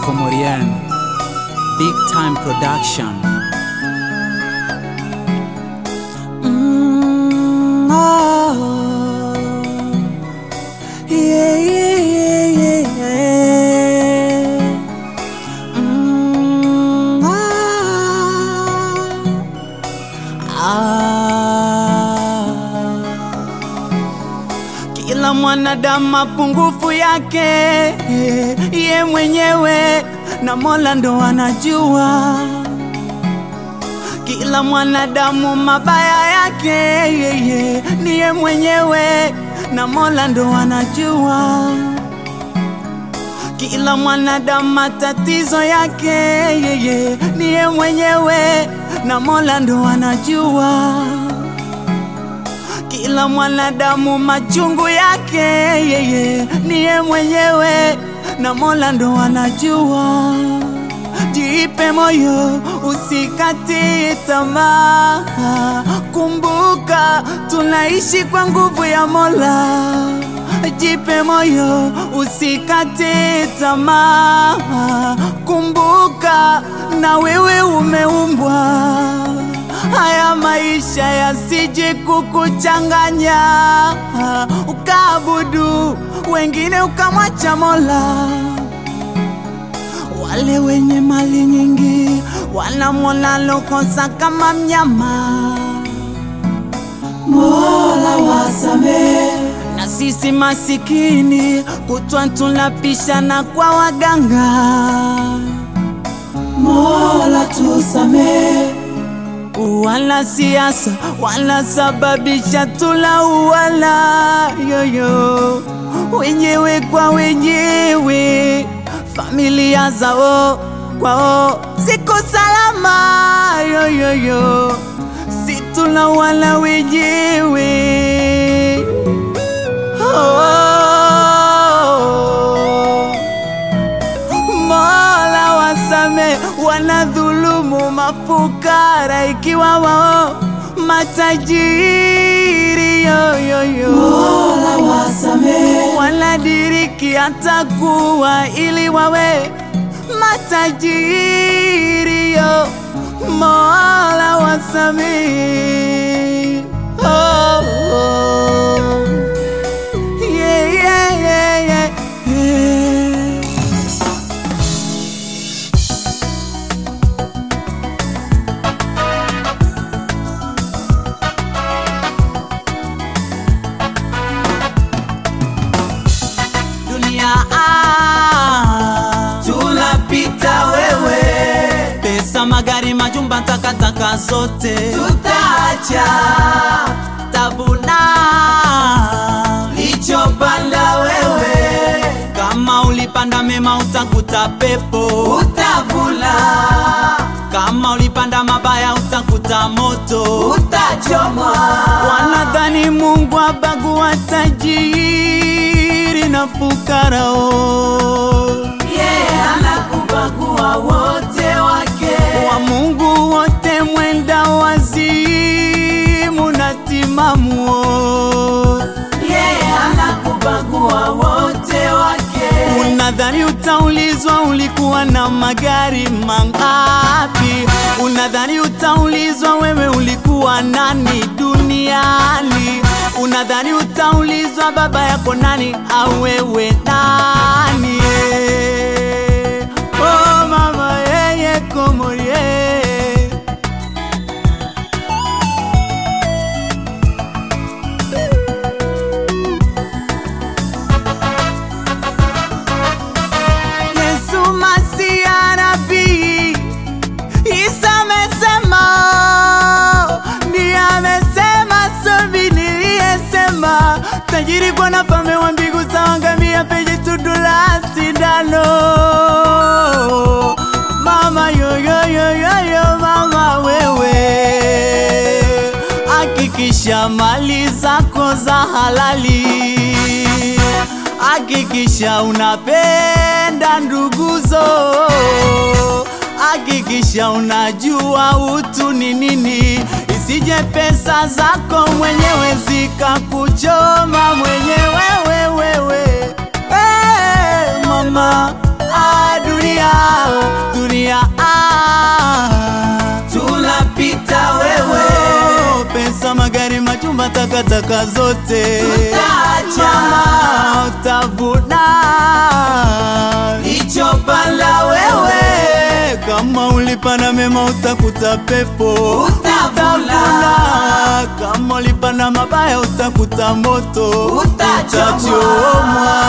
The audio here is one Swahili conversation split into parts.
Comorian, Big Time Production. Kila mwanadamu mapungufu yake ye mwenyewe na Mola ndo anajua. Kila mwanadamu mabaya yake ni ye mwenyewe na Mola ndo anajua. Kila mwanadamu matatizo yake ni ye mwenyewe na Mola ndo anajua. Kila mwanadamu machungu yake ni ye mwenyewe na Mola ndo anajua. Jipe moyo usikate tamaa, kumbuka tunaishi kwa nguvu ya Mola. Jipe moyo usikate tamaa, kumbuka na wewe umeumbwa. Haya maisha yasije kukuchanganya, ukaabudu wengine ukamwacha Mola. Wale wenye mali nyingi wanamwona lokosa kama mnyama. Mola wasame, na sisi masikini kutwa tunapishana kwa waganga. Mola tusame, wala siasa wala sababisha tulauana yoyo, wenyewe kwa wenyewe, familia zao kwao ziko salama yoyo, si tulauana wenyewe. Mola wasame wanadhulumu mafukara ikiwa wao matajiri yoyo. Mola wasame wanadiriki hata kuwa ili wawe matajiri yo. Mola wasame tunapita wewe, pesa magari majumba takataka zote tutaacha. Tabuna lichopanda wewe, kama ulipanda mema utakuta pepo utavuna. Kama ulipanda mabaya utakuta moto utachomwa. Wanadhani Mungu abagua tajiri na fukara anakubagua wote wake. Wa Mungu wote mwenda wazimu na timamu, anakubagua wote wake. Unadhani utaulizwa ulikuwa na magari mangapi? Unadhani utaulizwa wewe ulikuwa nani duniani? Unadhani utaulizwa baba yako nani au wewe nani? Oh mama yeye Komorie, Yesu Masia Nabii Isa amesema, ndiye amesema sobi niliyesema, tajiri kwa nafame wa mbingu sawangamia peje tudula sindano. Mama yo mama wewe, hakikisha mali zako za halali, hakikisha unapenda nduguzo, hakikisha unajua utu ni nini, isije pesa zako mwenyewe zikakuchoma mwenyewe wewe. Mama dunia, dunia, tunapita wewe. Pesa, magari, majumba, takataka zote tutaacha. Mama, utavuna lichopanda wewe. Kama ulipanda mema utakuta pepo, utavuna. Kama ulipanda mabaya utakuta moto, utachomwa.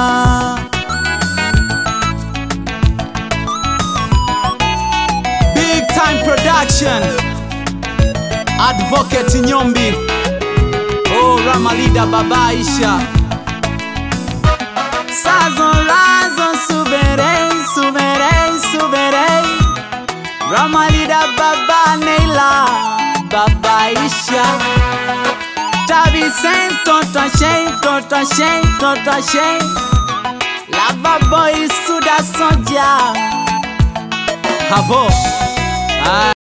Big Time Production, Advocate Nyombi, oh Ramalida Baba Aisha, Sazo razo suberei, suberei, suberei, Ramalida Baba Neila, Baba Aisha, Tabi Saint, Tota Shane, Tota Shane, Tota Shane, Lava Boy Suda Soja, Habo.